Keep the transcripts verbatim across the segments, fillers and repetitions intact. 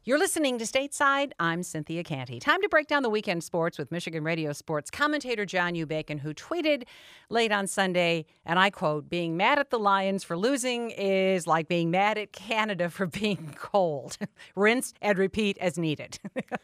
You're listening to Stateside. I'm Cynthia Canty. Time to break down the weekend sports with Michigan radio sports commentator John U. Bacon, who tweeted late on Sunday, and I quote, "Being mad at the Lions for losing is like being mad at Canada for being cold. Rinse and repeat as needed."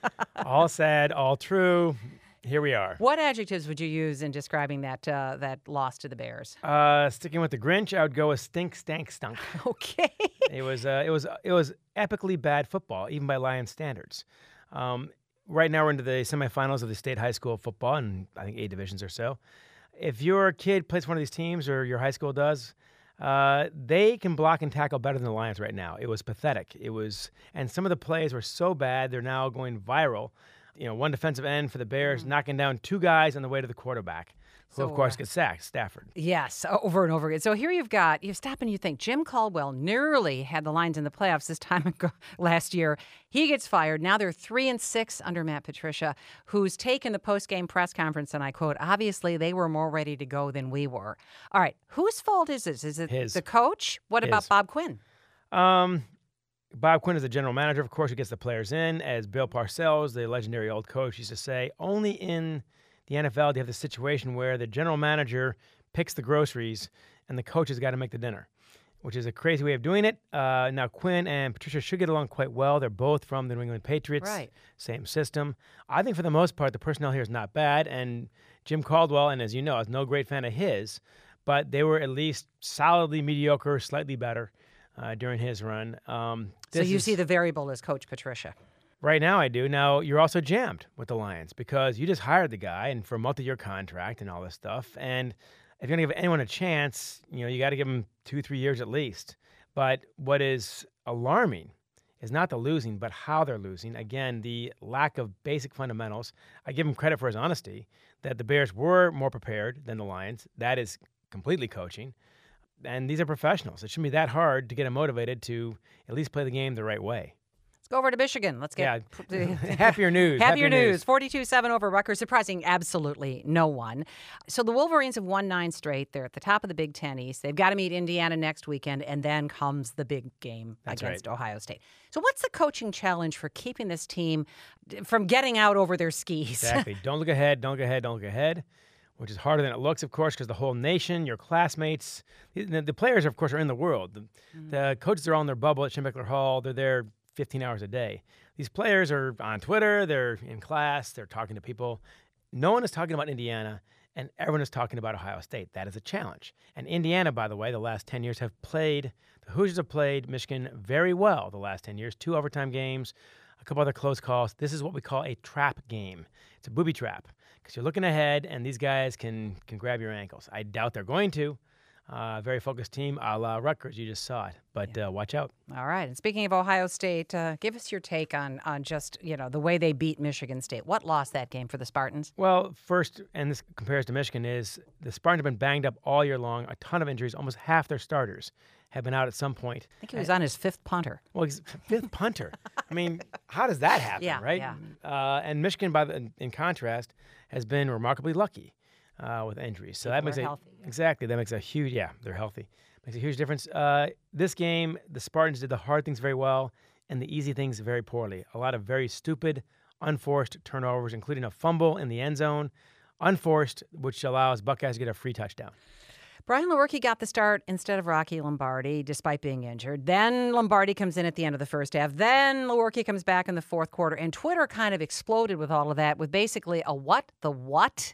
All said, all true. Here we are. What adjectives would you use in describing that uh, that loss to the Bears? Uh, sticking with the Grinch, I would go with stink, stank, stunk. Okay. It was uh, it was it was epically bad football, even by Lions standards. Um, right now, we're into the semifinals of the state high school football, and I think eight divisions or so. If your kid plays for one of these teams, or your high school does, uh, they can block and tackle better than the Lions right now. It was pathetic. It was, and some of the plays were so bad they're now going viral. You know, one defensive end for the Bears, mm-hmm. knocking down two guys on the way to the quarterback, who, so, of course, uh, gets sacked, Stafford. Yes, over and over again. So here you've got, you stop and you think, Jim Caldwell nearly had the Lions in the playoffs this time ago, last year. He gets fired. Now they're three and six under Matt Patricia, who's taken the post-game press conference, and I quote, "Obviously, they were more ready to go than we were." All right, whose fault is this? Is it His. the coach? What His. about Bob Quinn? Um... Bob Quinn is the general manager, of course, who gets the players in. As Bill Parcells, the legendary old coach, used to say, only in the N F L do you have the situation where the general manager picks the groceries and the coach has got to make the dinner, which is a crazy way of doing it. Uh, now, Quinn and Patricia should get along quite well. They're both from the New England Patriots, right. Same system. I think for the most part, the personnel here is not bad. And Jim Caldwell, and as you know, I was no great fan of his, but they were at least solidly mediocre, slightly better. Uh, during his run. Um, so you is, see the variable as Coach Patricia. Right now I do. Now, you're also jammed with the Lions because you just hired the guy and for a multi-year contract and all this stuff. And if you're going to give anyone a chance, you know, you got to give them two, three years at least. But what is alarming is not the losing, but how they're losing. Again, the lack of basic fundamentals. I give him credit for his honesty that the Bears were more prepared than the Lions. That is completely coaching. And these are professionals. It shouldn't be that hard to get them motivated to at least play the game the right way. Let's go over to Michigan. Let's get yeah. happier news. Happier, happier news. news. forty-two seven over Rutgers, surprising absolutely no one. So the Wolverines have won nine straight. They're at the top of the Big Ten East. They've got to meet Indiana next weekend, and then comes the big game That's against right. Ohio State. So what's the coaching challenge for keeping this team from getting out over their skis? Exactly. Don't look ahead. Don't look ahead. Don't look ahead. Which is harder than it looks, of course, because the whole nation, your classmates, the, the players, of course, are in the world. The, mm. the coaches are all in their bubble at Schembechler Hall. They're there fifteen hours a day. These players are on Twitter. They're in class. They're talking to people. No one is talking about Indiana, and everyone is talking about Ohio State. That is a challenge. And Indiana, by the way, the last ten years have played, the Hoosiers have played Michigan very well the last ten years. Two overtime games, a couple other close calls. This is what we call a trap game. It's a booby trap. Because you're looking ahead, and these guys can can grab your ankles. I doubt they're going to. Uh, very focused team, a la Rutgers. You just saw it, but yeah. uh, watch out. All right. And speaking of Ohio State, uh, give us your take on on just you know the way they beat Michigan State. What lost that game for the Spartans? Well, first, and this compares to Michigan, is the Spartans have been banged up all year long. A ton of injuries. Almost half their starters have been out at some point. I think he was and, on his fifth punter. Well, he's fifth punter. I mean, how does that happen, yeah, right? Yeah. Uh, and Michigan, by the, in, in contrast, has been remarkably lucky uh, with injuries. So People that makes are a healthy. exactly that makes a huge yeah they're healthy makes a huge difference. Uh, this game, the Spartans did the hard things very well and the easy things very poorly. A lot of very stupid, unforced turnovers, including a fumble in the end zone, unforced, which allows Buckeyes to get a free touchdown. Brian Lewerke got the start instead of Rocky Lombardi, despite being injured. Then Lombardi comes in at the end of the first half. Then Lewerke comes back in the fourth quarter. And Twitter kind of exploded with all of that, with basically a what? The what?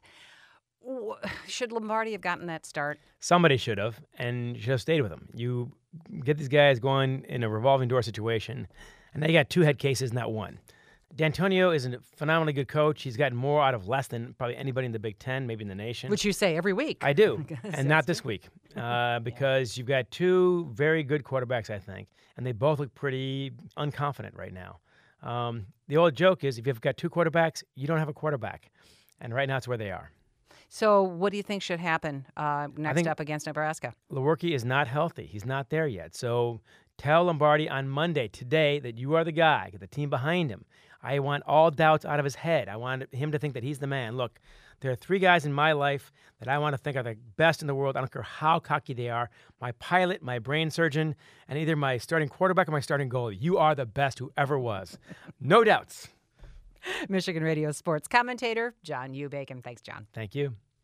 Should Lombardi have gotten that start? Somebody should have, and should have stayed with him. You get these guys going in a revolving door situation, and now you got two head cases, not one. D'Antonio is a phenomenally good coach. He's gotten more out of less than probably anybody in the Big Ten, maybe in the nation. Which you say every week. I do, and not this week, uh, because you've got two very good quarterbacks, I think, and they both look pretty unconfident right now. Um, the old joke is if you've got two quarterbacks, you don't have a quarterback, and right now it's where they are. So what do you think should happen uh, next up against Nebraska? Lewerke is not healthy. He's not there yet. So tell Lombardi on Monday, today, that you are the guy. Get the team behind him. I want all doubts out of his head. I want him to think that he's the man. Look, there are three guys in my life that I want to think are the best in the world. I don't care how cocky they are. My pilot, my brain surgeon, and either my starting quarterback or my starting goalie. You are the best who ever was. No doubts. Michigan Radio sports commentator John U. Bacon. Thanks, John. Thank you.